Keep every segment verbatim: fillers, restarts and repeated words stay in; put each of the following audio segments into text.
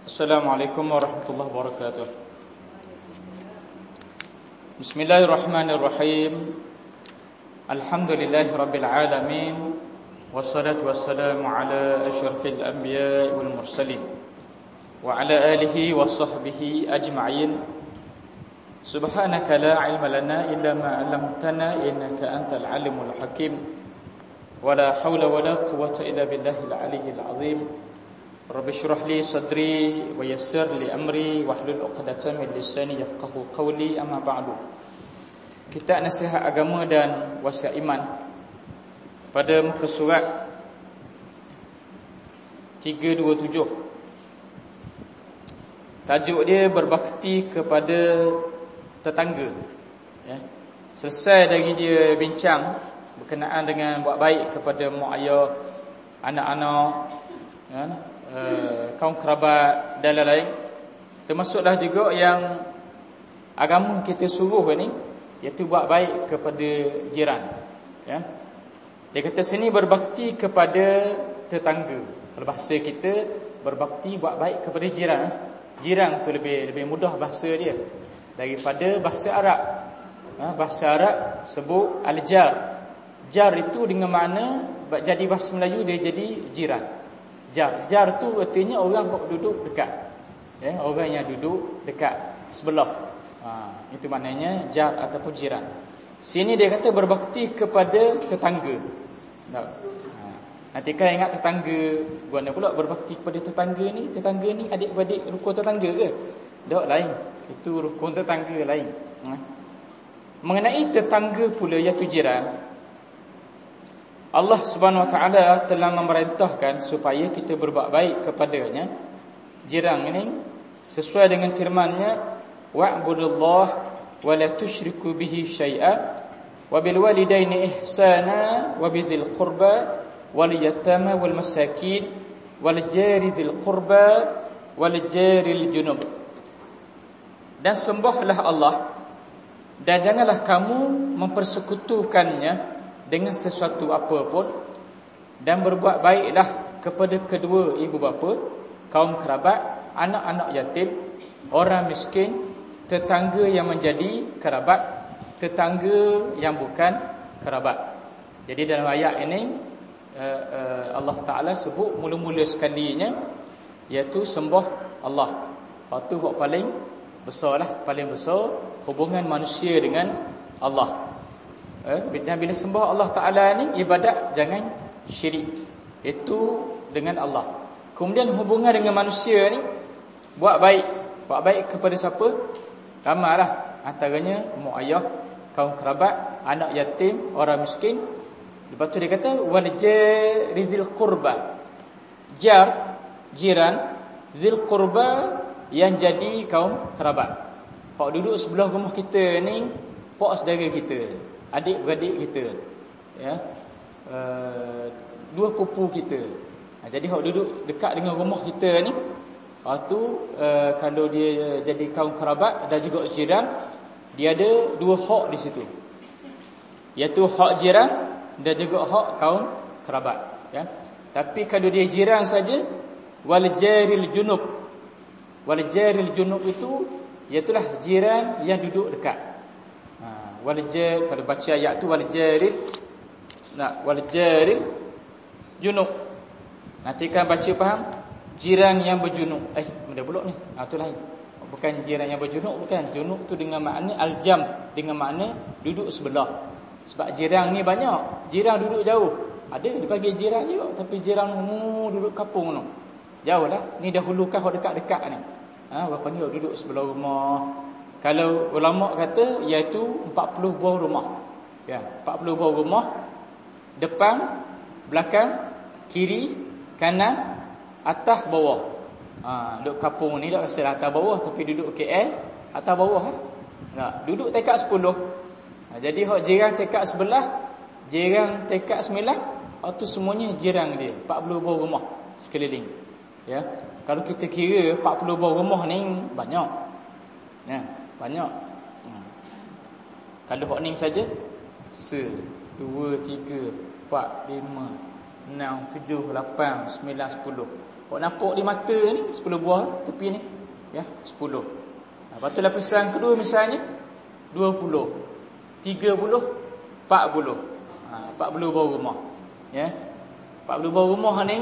Assalamualaikum warahmatullahi wabarakatuh. Bismillahirrahmanirrahim. Alhamdulillahi rabbil alamin. Wassalatu wassalamu ala asyrafil anbiya'i wal mursalin wa ala alihi wa sahbihi ajma'in. Subhanaka la ilma lana illa ma 'allamtana innaka antal alimul hakim. Wa la hawla wa la quwwata illa billahil aliyyil azim. Rabbi syrah li sadri wa yassir li amri wahlul 'uqdatam min lisani yafqahu qawli, amma ba'du. Kitab Nasihat Agama dan Wasiat Iman pada muka surat tiga dua tujuh. Tajuk dia berbakti kepada tetangga, ya. Selesai dari dia bincang berkenaan dengan buat baik kepada mak ayah, anak-anak, ya, Uh, kaum kerabat dan lain-lain. Termasuklah juga yang agama kita suruh ni, iaitu buat baik kepada jiran, ya. Dia kata sini berbakti kepada tetangga. Kalau bahasa kita, berbakti buat baik kepada jiran. Jiran tu lebih lebih mudah bahasa dia daripada bahasa Arab. Ha, bahasa Arab sebut al-jar. Jar itu dengan makna, jadi bahasa Melayu dia jadi jiran. Jar, jar tu artinya orang yang duduk dekat, ya, orang yang duduk dekat sebelah. Ha, itu maknanya jar ataupun jiran. Sini dia kata berbakti kepada tetangga. Ha, nanti kan ingat tetangga, guna pula berbakti kepada tetangga ni. Tetangga ni adik-beradik rukun tetangga ke? Tak, lain. Itu rukun tetangga lain. Ha. Mengenai tetangga pula iaitu jiran, Allah Subhanahu Wa Taala telah memerintahkan supaya kita berbuat baik kepadanya, jiran ini, sesuai dengan firman-Nya, wa'budullah wa la tusyriku bihi syai'a wa bil walidaini ihsana wa bizil qurba wal yatama wal masakin wal jari zil qurba wal jaril junub. Dan sembahlah Allah dan janganlah kamu mempersekutukannya dengan sesuatu apa pun, dan berbuat baiklah kepada kedua ibu bapa, kaum kerabat, anak-anak yatim, orang miskin, tetangga yang menjadi kerabat, tetangga yang bukan kerabat. Jadi dalam ayat ini Allah Ta'ala sebut mula-mula sekalinya iaitu sembah Allah. Itu yang paling besarlah, paling besar hubungan manusia dengan Allah. Dan bila sembah Allah Ta'ala ni, ibadat jangan syirik, itu dengan Allah. Kemudian hubungan dengan manusia ni, buat baik. Buat baik kepada siapa? Ramailah, antaranya mak ayah, kaum kerabat, anak yatim, orang miskin. Lepas tu dia kata wal jarizil qurba. Jar, jiran, zil qurba, yang jadi kaum kerabat. Hak duduk sebelah rumah kita ni, pak saudara kita, adik-beradik kita, ya, uh, dua pupu kita. Ha, jadi hak duduk dekat dengan rumah kita ni, lepas tu uh, kalau dia jadi kaum kerabat dan juga jiran, dia ada dua hak di situ, iaitu hak jiran dan juga hak kaum kerabat, ya. Tapi kalau dia jiran saja, wal jaril junub. Wal jaril junub itu iaitulah jiran yang duduk dekat. Wal jar, kalau baca ayat tu wal jaril, nah, wal jaril junub. Nanti kan baca faham, jiran yang berjunub. Eh, benda pula ni. Ah, tu lain. Bukan jiran yang berjunub, bukan. Junub tu dengan makna aljam, dengan makna duduk sebelah. Sebab jiran ni banyak. Jiran duduk jauh. Ada dipanggil jiran juga, tapi jiran mu duduk kapung tu. Jauh lah. Ni dahulukan hok dekat-dekat ni. Ha, orang panggil duduk sebelah rumah. Kalau ulama kata iaitu empat puluh buah rumah, ya, empat puluh buah rumah, depan, belakang, kiri, kanan, atas, bawah. Ha, duduk kampung ni tak rasa atas bawah, tapi duduk K L atas bawah, ha? Nah, duduk tekak sepuluh. Ha, jadi hak jiran tekak sebelah, jiran tekak sembilan, itu semuanya jiran dia, empat puluh buah rumah sekeliling, ya. Kalau kita kira empat puluh buah rumah ni banyak, ya, banyak. Hmm. Kalau hak ni saja, se, dua, tiga, empat, lima, enam, tujuh, lapan, sembilan, sepuluh. Kau nampak di mata ni sepuluh buah tepi ni. Ya, sepuluh. Lepas tu lapisan kedua misalnya dua puluh, tiga puluh, empat puluh. Ha, empat puluh buah rumah. Ya. empat puluh buah rumah ni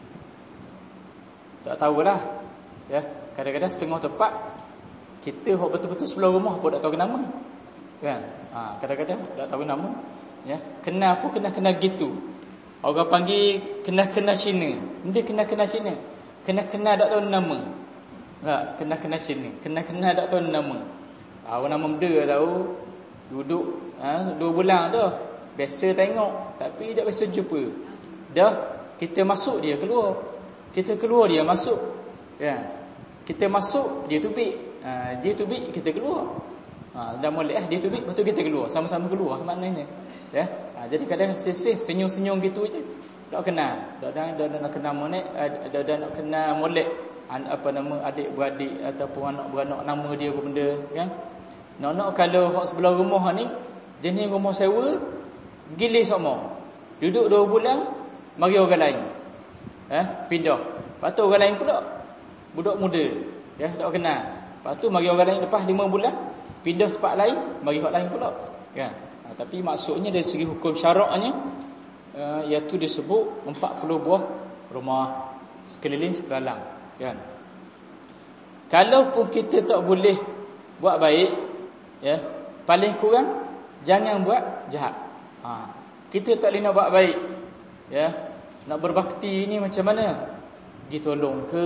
tak tahulah. Ya, kadang-kadang setengah tempat kita hok betul-betul sebelah rumah pun tak tahu nama. Kan? Ha, kadang-kadang tak tahu nama. Ya, kenal pun kena-kena gitu. Orang panggil kena-kena Cina. Dia kena-kena Cina. Kena-kena tak tahu nama. Tak, kena-kena Cina. Kena-kena tak tahu nama. Tahu nama benda tahu. Duduk ha, dua bulan dah. Biasa tengok tapi tak biasa jumpa. Dah kita masuk dia keluar. Kita keluar dia masuk. Ya. Kita masuk dia tubik. Ha, dia tubik kita keluar. Ha, dah molek eh dia tubik lepas tu kita keluar. Sama-sama keluar maknanya. Ya. Ha, jadi kadang sisih senyum-senyum gitu je. Tak kenal. Tak dah dah nak kenal molek, dah dah nak kenal molek apa nama adik-beradik ataupun anak-beranak nama dia apa benda kan. Nak-nak kalau hak sebelah rumah ni jenis rumah sewa gilis sama. Duduk dua bulan mari orang lain. Eh pindah. Lepas tu orang lain pula budak muda. Ya tak kenal. Lepas tu mari orang lain lepas lima bulan pindah tempat lain mari hak lain pula. Kan. Ha, tapi maksudnya dari segi hukum syaraknya uh, iaitu disebut empat puluh buah rumah sekeliling sekelalang. Kan. Kalaupun kita tak boleh buat baik, ya, paling kurang jangan buat jahat. Ha, kita tak boleh nak buat baik, ya, nak berbakti ni macam mana? Pergi tolong ke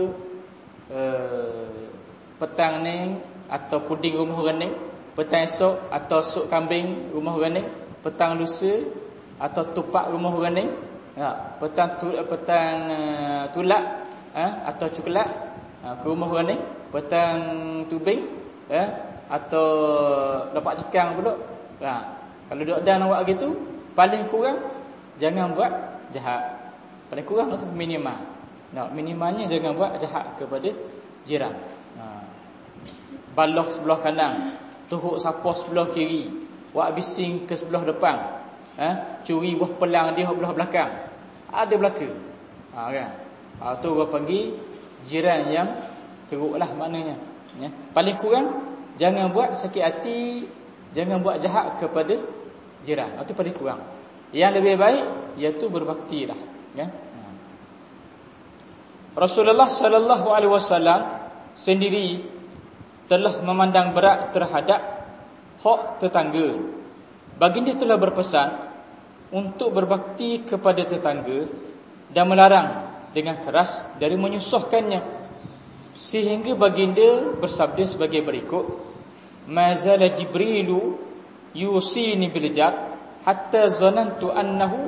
uh, petang ni atau puding rumah orang ni, petang esok atau sup kambing rumah orang ni, petang lusa atau tupak rumah orang ni, ya, petang tu, petang uh, tulak ha, atau coklat ha, ke rumah orang ni, petang tubing ya, atau dapat cikang pula. Ha, kalau duk dah nak buat gitu, paling kurang jangan buat jahat. Paling kurang tu minimal. Nah, minimalnya jangan buat jahat kepada jiran. Ha. Baloh sebelah kanan, tuhuk sapah sebelah kiri, buat bising ke sebelah depan. Ha, curi buah pelang dia sebelah belakang. Ada belaka. Ha kan. Ha, tu orang panggil jiran yang teruklah maknanya. Ya. Paling kurang jangan buat sakit hati, jangan buat jahat kepada jiran. Itu paling kurang. Yang lebih baik iaitu berbaktilah. Ya. Ha. Rasulullah sallallahu alaihi wasallam sendiri telah memandang berat terhadap hak tetangga. Baginda telah berpesan untuk berbakti kepada tetangga dan melarang dengan keras dari menyusahkannya, sehingga baginda bersabda sebagai berikut, mazala jibrilu yusini bil jar hatta zanantu annahu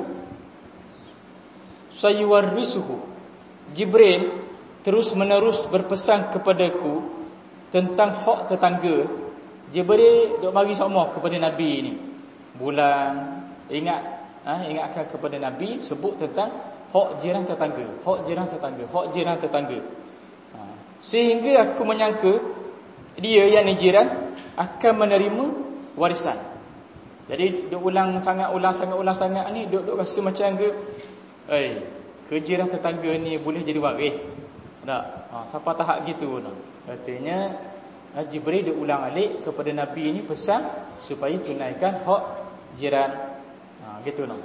sayuwarrisuhu. Jibril terus menerus berpesan kepadaku tentang hak tetangga. Jibril duk mari sama kepada Nabi ni bulan, ingat ha, ingatkan kepada Nabi sebut tentang hak jiran tetangga, hak jiran tetangga, hak jiran tetangga. Ha. Sehingga aku menyangka dia yang ni jiran akan menerima warisan. Jadi duk ulang sangat, ulang sangat, ulang sangat ni duk duk rasa macam ke, eh, ke jiran tetangga ni boleh jadi waris. Tak? Ha, siapa tahap gitu no. Katanya Jibril duk ulang alik kepada Nabi ni pesan supaya tunaikan hak jiran. Ha, gitu no.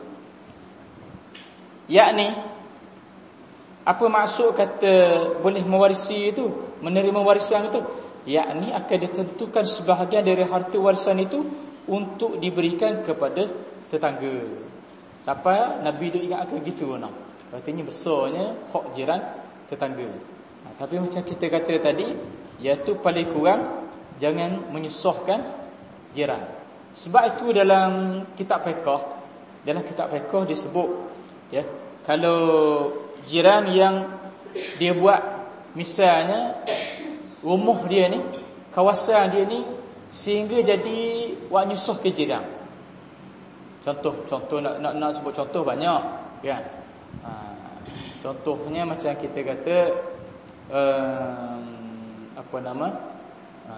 Yakni apa maksud kata boleh mewarisi itu, menerima warisan itu? Yakni akan ditentukan sebahagian dari harta warisan itu untuk diberikan kepada tetangga. Siapa Nabi duk ingatkan gitu no. Artinya besarnya hak jiran tetangga. Ha, tapi macam kita kata tadi, iaitu paling kurang jangan menyusahkan jiran. Sebab itu dalam kitab fiqh, dalam kitab fiqh disebut, ya, kalau jiran yang dia buat misalnya rumah dia ni, kawasan dia ni sehingga jadi buat nyusah ke jiran. Contoh, contoh nak nak, nak sebut contoh banyak, kan? Ha, contohnya macam kita kata um, apa nama? Ha,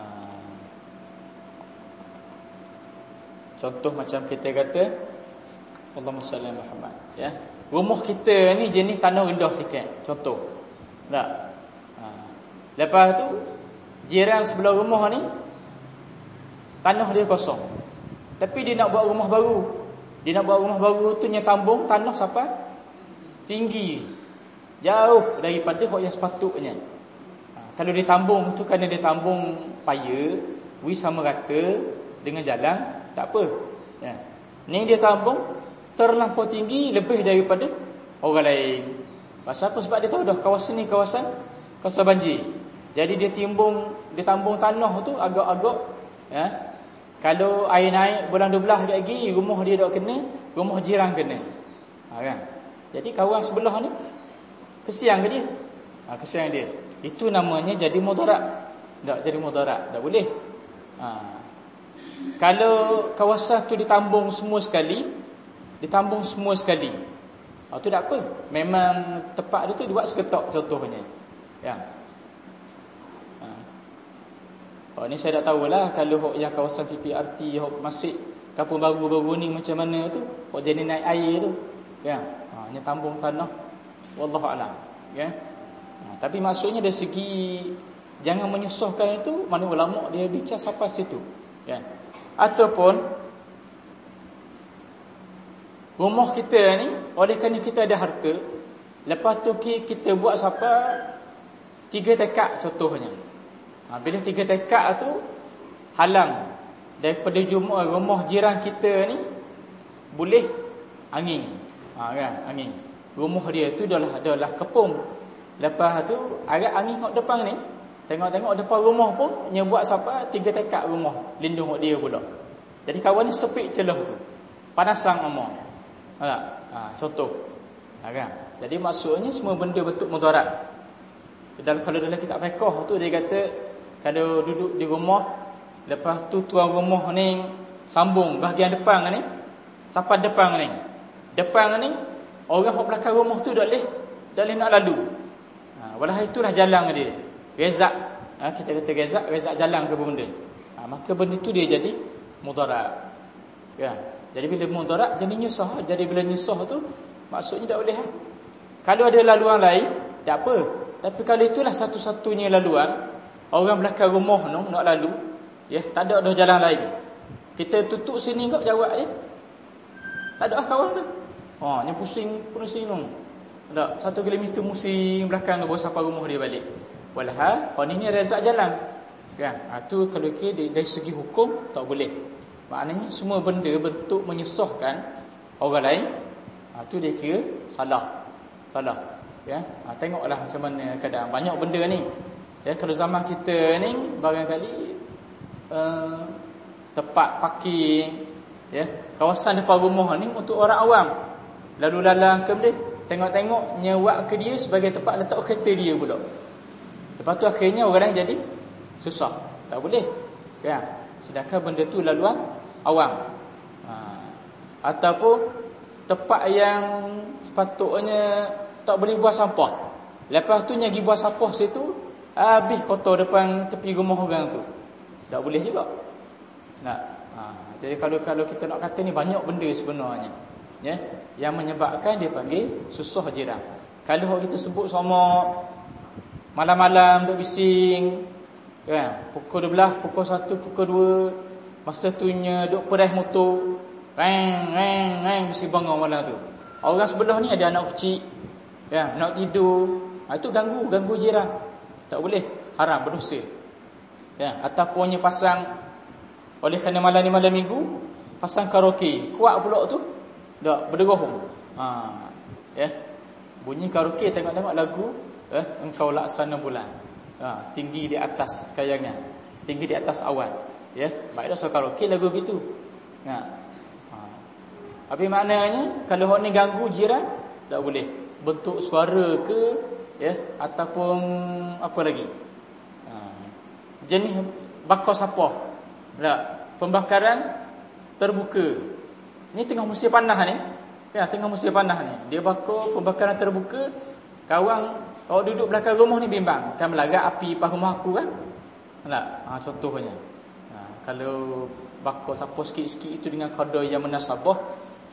contoh macam kita kata Allahumma salli ala Muhammad, ya. rumah kita ni jenis tanah rendah sikit, contoh. Tak? Ha. Lepas tu jiran sebelah rumah ni tanah dia kosong. Tapi dia nak buat rumah baru. Dia nak buat rumah baru tu nya tambung tanah siapa? Tinggi. Jauh daripada hak yang sepatutnya. Ha. Kalau dia tambung tu kerana dia tambung paya, wi sama rata dengan jalan, tak apa. Ya. Ni dia tambung terlampau tinggi lebih daripada orang lain. Pasal apa? Sebab dia tahu dah kawasan ni kawasan kawasan banjir. Jadi dia timbung, dia tambung tanah tu agak-agak, ya. Kalau air naik bulan dua belas lagi, rumah dia tak kena, rumah jiran kena. Ha, kan? Jadi kawan sebelah ni kesian ke dia? Ha, kesian dia. Itu namanya jadi mudarat. Tak jadi mudarat, tak boleh. Ha. Kalau kawasan tu ditambung semua sekali, ditambung semua sekali, oh, tu tak apa. Memang tempat dia tu dibuat seketok contohnya. Ya. Ha. Oh, ni saya tak tahulah kalau yang kawasan P P R T, hok masih kampung baru-baru ni macam mana tu, hok jadi naik air tu. Ya. Ha, ni tambung tanah. Wallahu a'lam. Ya. Ha, tapi maksudnya dari segi jangan menyusahkan itu, mana ulama dia bincang sampai situ. Ya. Ataupun rumah kita ni, oleh kerana kita ada harta, lepas tu kita buat siapa tiga tekak contohnya. Ha, bila tiga tekak tu halang daripada rumah, rumah jiran kita ni boleh angin. Ha, kan, angin. Rumah dia tu dah lah, dah lah kepung. Lepas tu agak angin kat depan ni, tengok-tengok depan rumah pun nya buat siapa tiga tekak rumah lindung dia pula. Jadi kawan ni sepik celah tu. Panasang amah. Ha, ha, contoh. Ha, kan? Jadi maksudnya semua benda bentuk mudarat. Dalam kalau dalam kitab fiqh tu dia kata kalau duduk di rumah, lepas tu tuan rumah ni sambung bahagian depan ni, sapan depan ni. Depan ni orang hok belakang rumah tu dak leh, dak leh nak lalu. Ha, walah itulah jalan dia. Rezak. Ha, kita kata rezak, rezak jalan ke benda. Ha, maka benda tu dia jadi mudarat. Ya. Jadi bila mudarat jadi nyusah, jadi bila nyusah tu maksudnya tak boleh. Ha? Kalau ada laluan lain tak apa. Tapi kalau itulah satu-satunya laluan, orang belakang rumah tu nak lalu, ya, tak ada dah jalan lain. Kita tutup sini kau jawab dia. Tak ada ah kawan tu. Ha, ni pusing pusing tu. Tak satu kilometer pusing belakang tu bawa sampai rumah dia balik. Walhal, oh ni ni rezak jalan. Kan? Ha, tu kalau ke dari, dari segi hukum tak boleh. Maknanya semua benda bentuk menyusahkan orang lain, ha, tu dia kira salah. Salah. Ya. Ha, tengoklah macam mana keadaan banyak benda ni. Ya, kalau zaman kita ni barangkali uh, tempat parking, ya, kawasan depan rumah ni untuk orang awam. Lalu lalang ke dia, tengok-tengok nyewak ke dia sebagai tempat letak kereta dia pula. Lepas tu akhirnya orang lain jadi susah. Tak boleh. Ya. Sedangkan benda tu laluan awam. Ha. Ataupun tempat yang sepatutnya tak boleh buang sampah. Lepas tu nyagi buang sampah situ, habis kotor depan tepi rumah orang tu. Tak boleh juga. Nah, ha. Jadi kalau kalau kita nak kata ni banyak benda sebenarnya, ya, yang menyebabkan dia panggil susah jiran. Kalau kita sebut sama malam-malam duk bising, kan, pukul dua belas, pukul satu, pukul dua, masa tu nya duk peras motor, reng reng reng mesti bangun malam tu. Orang sebelah ni ada anak kecil, ya, nak tidur, ha, itu ganggu ganggu jiran. Tak boleh, haram, berdosa. Ya, ataupun pasang oleh kerana malam ni malam minggu, pasang karaoke, kuat pula tu, dak berderong. Ha, ya. Bunyi karaoke tengok-tengok lagu, eh, engkau laksana bulan. Ha, tinggi di atas kayangan, tinggi di atas awan, ya. Baik dah so karaoke lagu gitu. Ha. Ha. Apa maknanya kalau hok ni ganggu jiran, tak boleh. Bentuk suara ke, ya, ataupun apa lagi? Ha. Jenis bakar sampah. Tak, pembakaran terbuka. Ni tengah musim panas ni. Ya, tengah musim panas ni. Dia bakar pembakaran terbuka. Kawan kalau duduk belakang rumah ni bimbang, kan melagak api pas rumah aku kan? Tak? Ha, contohnya. Ha, kalau bakar sampah sikit-sikit itu dengan kadar yang munasabah,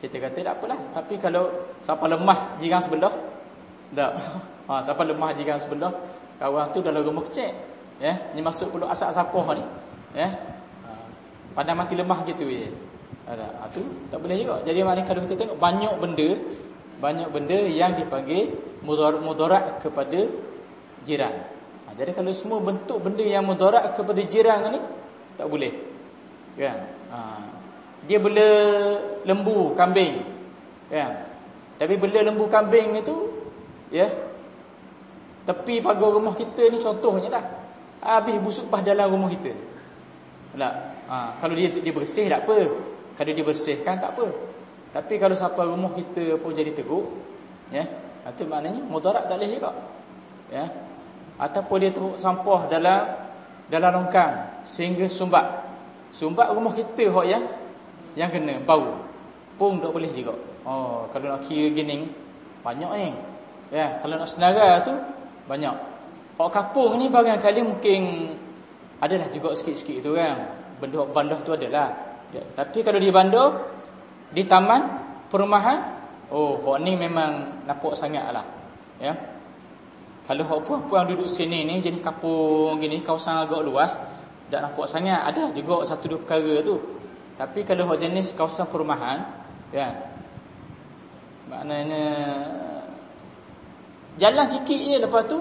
kita kata tak apalah. Tapi kalau siapa lemah jiran sebelah, tak. Ha, siapa lemah jiran sebelah, kawan tu dalam rumah kecil, ya, ni masuk pula asap sapah ni, ya. Ha, pandai mati lemah gitu ya. Ada, ha, tu tak boleh juga. Jadi maknanya kalau kita tengok banyak benda, banyak benda yang dipanggil mudarat kepada jiran. Ha, jadi kalau semua bentuk benda yang mudarat kepada jiran ni tak boleh. Kan? Ha, dia bela lembu, kambing. Kan? Tapi bela lembu kambing itu, ya. Tepi pagar rumah kita ni contohnya dah. Habis busuk pas dalam rumah kita. Tak? Ha, kalau dia dia bersih tak apa. Kalau dia bersihkan tak apa. Tapi kalau sampai rumah kita pun jadi teruk, ya, itu maknanya mudarat tak boleh juga. Ya. Ataupun dia teruk sampah dalam dalam longkang sehingga sumbat. Sumbat rumah kita hok yang yang kena bau. Pun tak boleh juga. Oh, kalau nak kira gini banyak ni. Ya, kalau nak senara tu banyak. Hok kapung ni barangkali mungkin adalah juga sikit-sikit tu kan. Benda hok bandah tu adalah. Ya, tapi kalau di bandar, di taman, perumahan, oh, hok ni memang nampak sangatlah. Ya. Kalau hok puan-puan duduk sini ni jenis kapung gini, kawasan agak luas, tak nampak sangat. Ada juga satu dua perkara tu. Tapi kalau hok jenis kawasan perumahan, ya. Maknanya jalan sikit je, lepas tu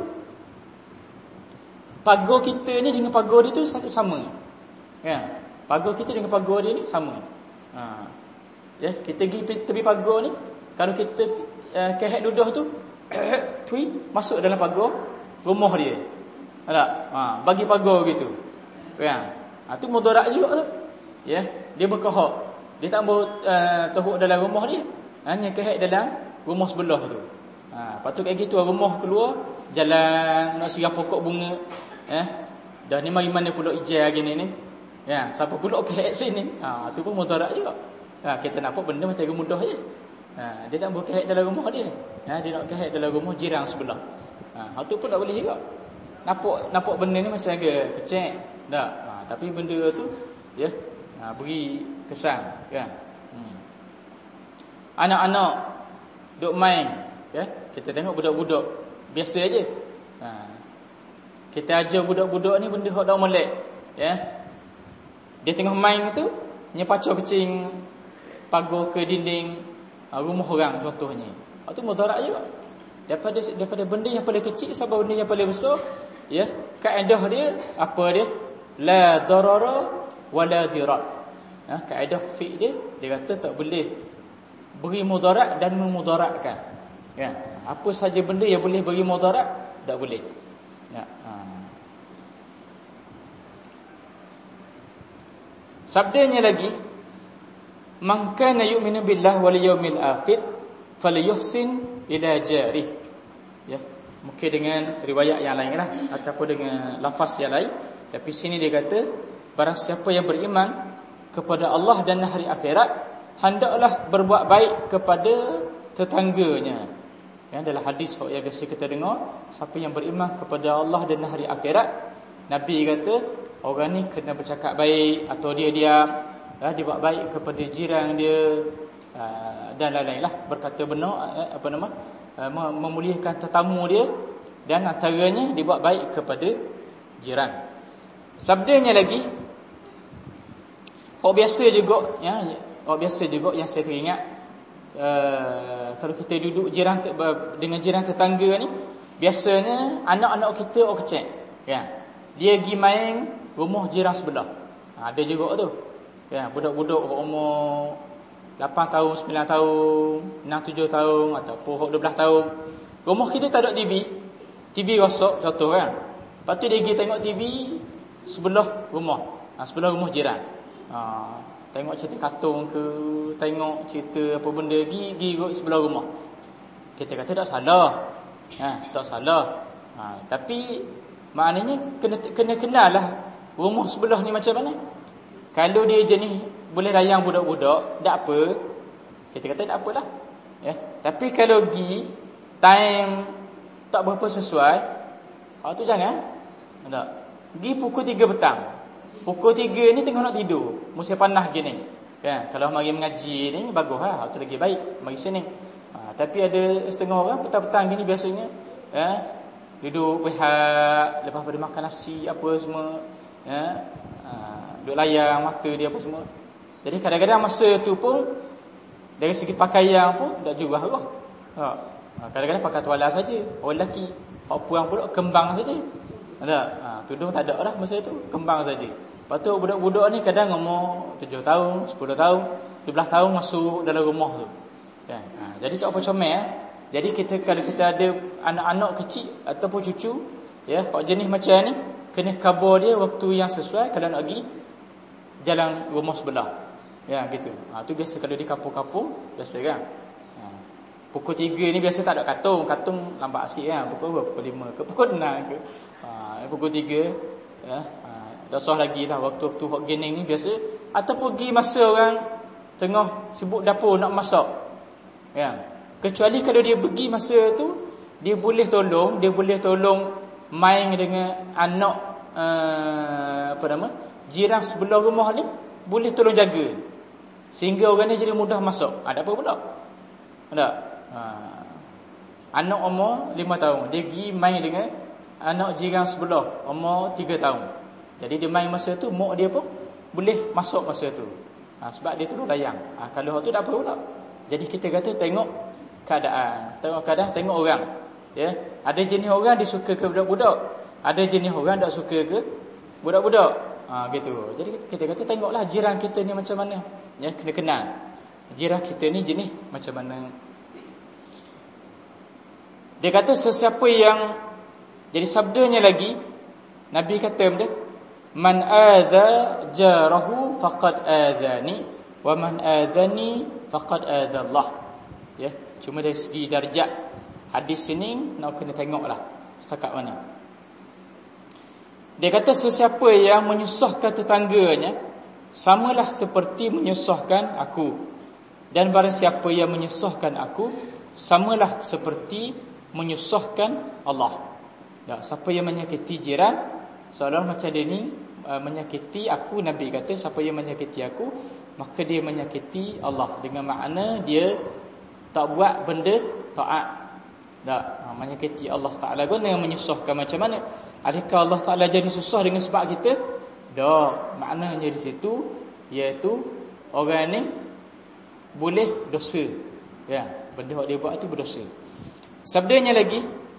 pagar kita ni dengan pagar dia tu sama. Ya. Pagar kita dengan pagar dia ni sama. Ha. Ya, kita pergi tepi pagar ni, kalau kita uh, kehek dudah tu, tui masuk dalam pagar rumah dia. Tak? Ha, bagi pagar gitu. Kan? Ha, tu mudarat juga tu. Ya, dia berkehak. Dia tak mau uh, teruk dalam rumah dia. Hanya kehek dalam rumah sebelah tu. Ha, patut kayak gitu rumah keluar, jalan nak siram pokok bunga. Eh, dah ni mari mana pula hijau gini ni. Ya, siapa pula kehek sini? Ha, tu pun mudarat juga. Ha, kita nampak benda macam mudah je. Ha, dia tak boleh kehek dalam rumah dia. Ha, dia nak kehek dalam rumah jiran sebelah. Ha, tu pun tak boleh juga. Nampak nampak benda ni macam agak kecil. Tak. Ha, tapi benda tu ya, ha, beri kesan kan. Hmm. Anak-anak duk main, ya. Kita tengok budak-budak biasa aje. Ha. Kita ajar budak-budak ni benda hok dak molek, ya. Dia tengah main itu, nyepacau kecing pagar ke dinding rumah orang contohnya. Itu mudarat juga. Daripada daripada benda yang paling kecil sampai benda yang paling besar, ya, kaedah dia apa dia? La darara wala dirar. Ha, kaedah fiqh dia dia kata tak boleh beri mudarat dan memudaratkan. Ya, apa saja benda yang boleh beri mudarat tak boleh. Ya, ha. Sabdanya lagi, man kana yu'minu billahi wal yawmil akhir falyuhsin ila jarih. Ya, mungkin dengan riwayat yang lain lah ataupun dengan lafaz yang lain, tapi sini dia kata barang siapa yang beriman kepada Allah dan hari akhirat hendaklah berbuat baik kepada tetangganya. Ya, dalam hadis yang biasa kita dengar, siapa yang beriman kepada Allah dan hari akhirat, Nabi kata orang ni kena bercakap baik atau dia diam, ya, dia buat baik kepada jiran dia, uh, dan lain-lain lah, berkata benar, uh, apa nama, uh, memuliakan tetamu dia, dan antaranya dia buat baik kepada jiran. Sabdanya lagi, hak biasa juga, ya, hak biasa juga yang saya teringat, uh, kalau kita duduk jiran dengan jiran tetangga ni, biasanya anak-anak kita orang kecil, ya, dia pergi main rumah jiran sebelah. Ha, ada juga tu. Ya, budak-budak umur lapan tahun, sembilan tahun, enam tujuh tahun ataupun dua belas tahun. Rumah kita tak ada T V. T V rosak contoh kan. Lepas tu dia pergi tengok T V sebelah rumah. Ha, sebelah rumah jiran. Ha, tengok cerita kartun ke, tengok cerita apa benda, pergi pergi sebelah rumah. Kita kata tak salah. Ha, tak salah. Ha, tapi maknanya kena kena kenallah rumah sebelah ni macam mana. Kalau dia jenis boleh layang budak-budak, tak apa, kita kata tak apalah, ya. Tapi kalau pergi time tak berapa sesuai, ah tu jangan. Tak. Pergi pukul tiga petang. Pukul tiga ni tengah nak tidur, musim panas gini. Kan, kalau mari mengaji ni baguslah, itu lagi baik mari sini. Ha, tapi ada setengah orang petang-petang gini biasanya, ya, duduk pihak lepas pada makan nasi apa semua, ya, ha, duduk layar mata dia apa semua. Jadi kadang-kadang masa tu pun dari segi pakaian pun tak jubah Allah. Ha, kadang-kadang pakai tuala saja, orang lelaki, orang perempuan pula kembang saja. Ada, ha, tudung tak ada lah masa tu, kembang saja. Lepas tu budak-budak ni kadang umur tujuh tahun, sepuluh tahun, dua belas tahun masuk dalam rumah tu. Kan? Ha, jadi tak apa comel. Eh? Jadi kita kalau kita ada anak-anak kecil ataupun cucu, ya, kalau jenis macam ni, kena khabar dia waktu yang sesuai kalau nak pergi jalan rumah sebelah. Ya, gitu. Ha, tu biasa kalau di kampung-kampung, biasa kan. Ha, pukul tiga ni biasa tak ada katung, katung lambat sikit kan. Pukul berapa? Pukul lima ke pukul enam ke. Ha, pukul tiga, ya. Tak sah lagi lah waktu-waktu hot gening ni biasa. Ataupun pergi masa orang tengah sibuk dapur nak masak, ya. Kecuali kalau dia pergi masa tu, dia boleh tolong, dia boleh tolong main dengan anak uh, apa nama, jiran sebelah rumah ni, boleh tolong jaga sehingga orang ni jadi mudah masak. Ada apa pula? Ada. Ha. Anak umur lima tahun, dia pergi main dengan anak jiran sebelah umur tiga tahun. Jadi dia main masa tu, mak dia pun boleh masuk masa tu. Ha, sebab dia tolong layang. Ha, kalau tu tak apa pula. Jadi kita kata tengok keadaan, tengok keadaan, tengok orang. Ya, ada jenis orang dia suka ke budak-budak, ada jenis orang tak suka ke budak-budak. Ha, gitu. Jadi kita kata tengoklah jiran kita ni macam mana. Ya, kena kenal. Jiran kita ni jenis macam mana. Dia kata sesiapa yang, jadi sabdanya lagi Nabi kata benda, man adza jarahu faqad adzani wa man adzani faqad adzallah. Ya, cuma dari segi darjat hadis ini nak kena tengoklah setakat mana. Dia kata sesiapa yang menyusahkan tetangganya samalah seperti menyusahkan aku, dan barang siapa yang menyusahkan aku samalah seperti menyusahkan Allah. Ya, siapa yang menyakiti jiran seolah macam dia ni uh, menyakiti aku. Nabi kata siapa yang menyakiti aku, maka dia menyakiti Allah. Dengan makna dia tak buat benda taat. Tak, uh, menyakiti Allah Ta'ala. Guna menyusahkan macam mana? Adakah Allah Ta'ala jadi susah dengan sebab kita? Tak, maknanya di situ iaitu orang ni boleh dosa. Ya, benda yang dia buat tu berdosa. Sabdanya lagi,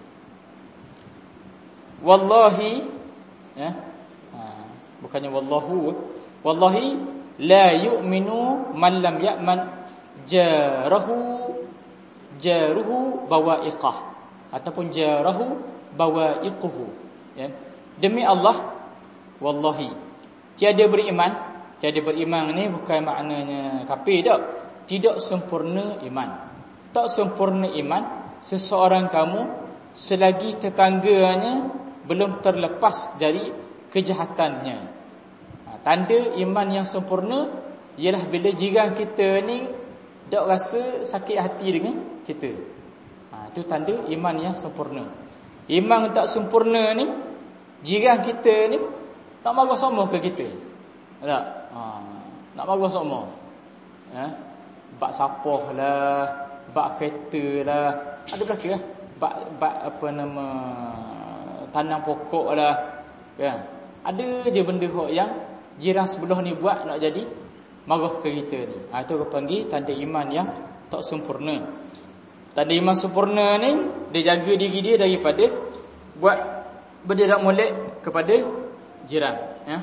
wallahi, ya, ha, bukannya wallahu, wallahi la yu'minu man lam ya'man jarahu jaruhu bawa'iqah, ataupun jarahu bawa'iquhu, ya. Demi Allah, wallahi, tiada beriman. Tiada beriman ni bukan maknanya kafir tak. Tidak sempurna iman. Tak sempurna iman seseorang kamu selagi tetangganya belum terlepas dari kejahatannya. Ha, tanda iman yang sempurna ialah bila jiran kita ni tak rasa sakit hati dengan kita. Ha, itu tanda iman yang sempurna. Iman tak sempurna ni, jiran kita ni nak marah sama ke kita? Tak? Ha, nak marah sama. Ha? Bak sapah lah, bak kereta lah, ada belakang lah. Bak, bak apa nama, tanam pokok lah, kan? Ada je benda yang jiran sebelah ni buat nak jadi marah ke kita ni. Ha, itu kita panggil tanda iman yang tak sempurna. Tanda iman sempurna ni, dia jaga diri dia daripada buat benda tak molek kepada jiran, ya.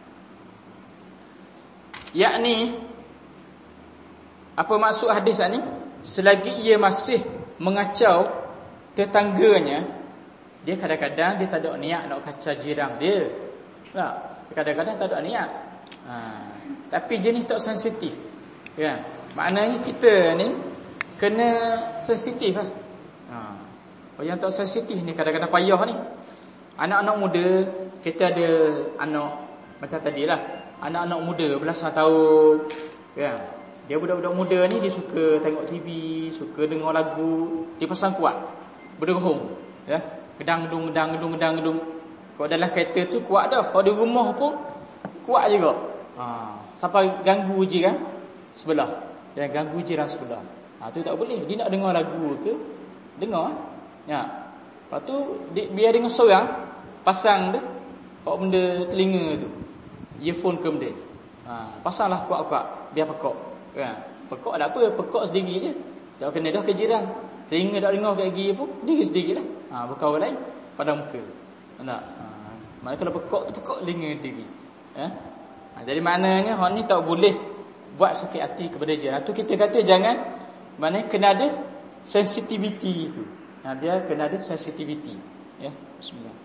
Yakni apa maksud hadis ni? Selagi ia masih mengacau tetangganya, dia kadang-kadang dia tak ada niat nak kacau jiran dia. Tak, kadang-kadang tak ada niat. Ha, tapi jenis tak sensitif. Kan? Maknanya kita ni kena sensitif lah. Ha, yang tak sensitif ni kadang-kadang payah ni. Anak-anak muda, kita ada anak macam tadilah, anak-anak muda belasan tahun, kan? Dia budak-budak muda ni dia suka tengok T V, suka dengar lagu, dia pasang kuat, berderhung, ya. Gedang gedung gedang gedung gedang gedung. Kalau dalam kereta tu kuat dah, kalau di rumah pun kuat juga. Ha, sampai ganggu je kan. sebelah, jangan ganggu jiran sebelah. Ha, tu tak boleh. Dia nak dengar lagu ke, dengar. Ya. Lepas tu dia, biar dengar seorang, pasang dah hak benda telinga tu. Earphone ke benda. Ha, pasanglah kuat-kuat biar pekak. Ya. Pekak tak apa, pekak sendiri je. Tak kena dah ke jiran. Telinga tak dengar kat gigi pun, diri sendirilah. Ha, bukan orang lain pada muka. Tak. Ha, maknanya kalau pekak tu pekak telinga diri. Ya. Ha, jadi maknanya hak ni tak boleh buat sakit hati kepada jiran. Tu kita kata jangan, maknanya kena ada sensitivity itu. Ha, dia kena ada sensitivity. Ya, bismillah.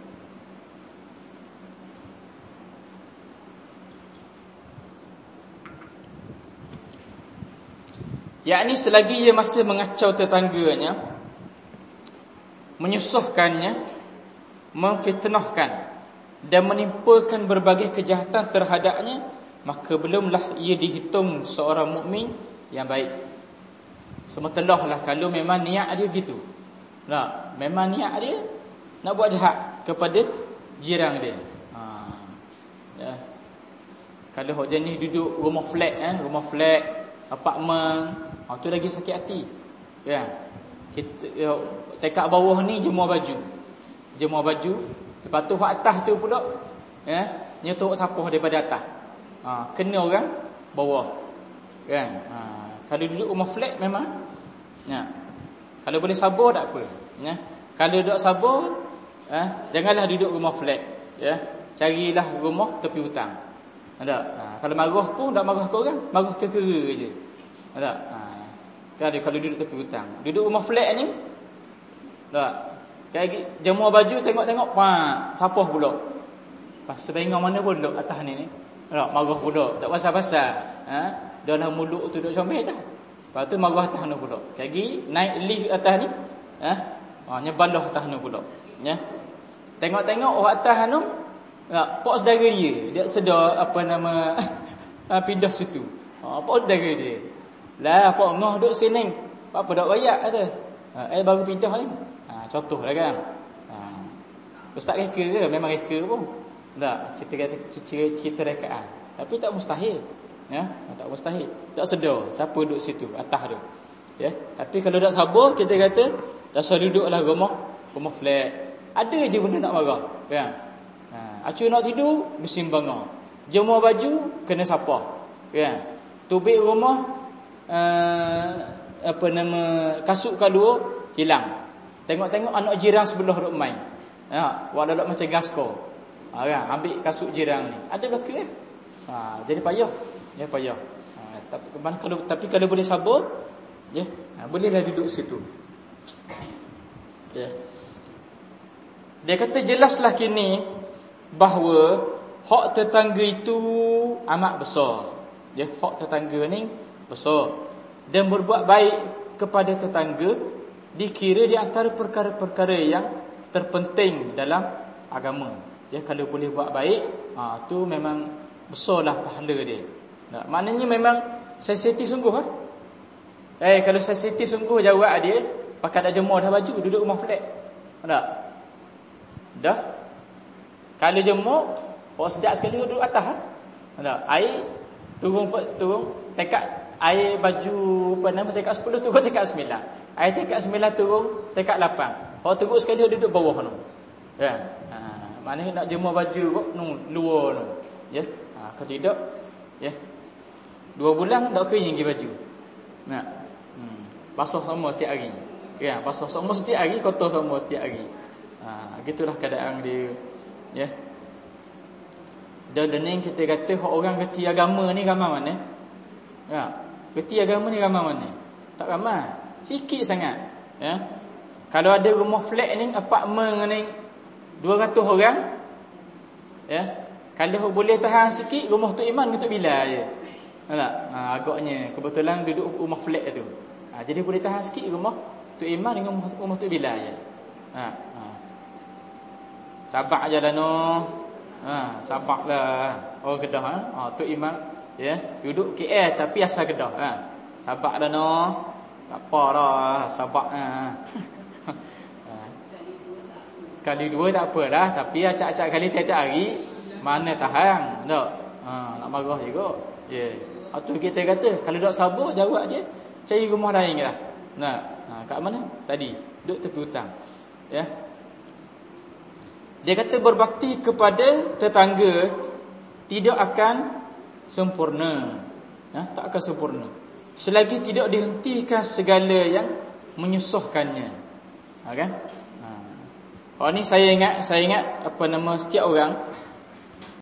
Yakni selagi ia masih mengacau tetangganya, menyusahkannya, memfitnahkan dan menimpakan berbagai kejahatan terhadapnya, maka belumlah ia dihitung seorang mukmin yang baik. Semetelahlah kalau memang niat dia gitu. Nah, memang niat dia nak buat jahat kepada jiran dia. Ha. Ya. Kalau hok jenis duduk rumah flat eh, rumah flat, apartmen, ha, tu lagi sakit hati. Ya. Kita ya, tekak bawah ni jemur baju. Jemur baju, lepas tu hak atas tu pula ya, nyetuk sapuh daripada atas. Ha, kena orang bawah. Kan? Ha, kalau duduk rumah flat memang ya. Kalau boleh sabar tak apa. Ya. Kalau duduk sabar, eh, janganlah duduk rumah flat. Ya. Carilah rumah tepi hutang. Ada. Ha, kalau marah pun tak marah ke orang, marah ke kera je. Ada. Ha, kan kalau duduk tepi hutang. Duduk rumah flat ni, tak. Kayak jemur baju tengok-tengok, pak, sapuh pula. Pas sebengar mana pun duduk atas ni ni. Tak, marah pula, tak pasal-pasal. Ha, dalam mulut tu duduk comel dah. Lepas tu marah atas ni pula. Kayak gi naik lift atas ni, ha, ha nyebalah atas ni pula. Ya. Tengok-tengok orang atas anu, tak, pak saudara dia, dia sedar apa nama pindah situ. Ha, pak saudara dia. Lah pak ngah duduk sini. Apa dak royak kata. Ha, eh baru pindah ni. Ha, contohlah kan. Ha. Ustaz reka ke? Memang reka pun. Tak, cerita cerita cerita rekaan. Tapi tak mustahil. Ya, tak mustahil. Tak sedar siapa duduk situ atas tu. Ya, tapi kalau tak sabar kita kata dasar duduklah rumah, rumah flat. Ada je benda nak marah, kan? Ha, acu nak tidur bersimbangan. Jemur baju kena sapah, kan? Tubik rumah uh, apa nama kasut kalua hilang. Tengok-tengok anak jiran sebelah duk main. Ha, walau macam gasko. Ha, kan? Ambil kasut jiran ni. Ada belaka eh? Ha, jadi payah. Ya payah. Ha, tapi kalau tapi kalau boleh sabar, ya, ha, bolehlah duduk situ. Ya. Dia kata jelaslah kini bahawa hak tetangga itu amat besar. Ya, hak tetangga ni besar. Dan berbuat baik kepada tetangga dikira di antara perkara-perkara yang terpenting dalam agama. Ya, kalau boleh buat baik, ha, tu memang besarlah pahala dia. Tak, maknanya memang sensitif sungguh ah. Eh kalau sensitif sungguh jawab dia, pakai dah jemur dah baju, duduk rumah flat. Tak? Dah. Kalau jemur, orang sedap sekali duduk atas ah. Tak? Air turun turun tekak air baju apa nama tekak sepuluh turun tekak sembilan. Air tekak sembilan turun tekak lapan. Orang turun sekali duduk bawah tu. Ya. Ha, maknanya nak jemur baju kok nu luar tu. Ya. Ha, kalau tidak ya. Dua bulan tak kering lagi baju. Nah. Hmm. Basuh semua setiap hari. Ya, basuh semua setiap hari, kotor semua setiap hari. Ha, gitulah keadaan dia. Ya. Dan learning kita kata hak orang reti agama ni ramai mana? Ya. Reti agama ni ramai mana? Tak ramai. Sikit sangat. Ya. Kalau ada rumah flat ni, apartmen ni dua ratus orang. Ya. Kalau boleh tahan sikit, rumah tu Iman untuk bila je. Tak? Ha, agaknya kebetulan duduk rumah flat tu. Ha, jadi boleh tahan sikit rumah tu Iman dengan rumah, rumah tu bila je. Ha, ha. Sabar ajalah no. Ha, sabarlah. Orang Kedah ha. Ha, tu Iman ya, duduk K L tapi asal Kedah ha. Sabarlah no. Tak apalah, sabar ha. Ha. Sekali dua tak apalah, tapi acak-acak kali tiap-tiap hari mana tahan tak? Ha, nak marah juga. Ya. Yeah. Atau kita kata kalau tak sabar, jawab dia cari rumah lain lah. Nah, ha, kat mana? Tadi duduk tepi hutang. Ya. Dia kata berbakti kepada tetangga tidak akan sempurna. Ya, tak akan sempurna selagi tidak dihentikan segala yang menyusahkannya. Ha, kan? Ha. Oh ni saya ingat, saya ingat apa nama setiap orang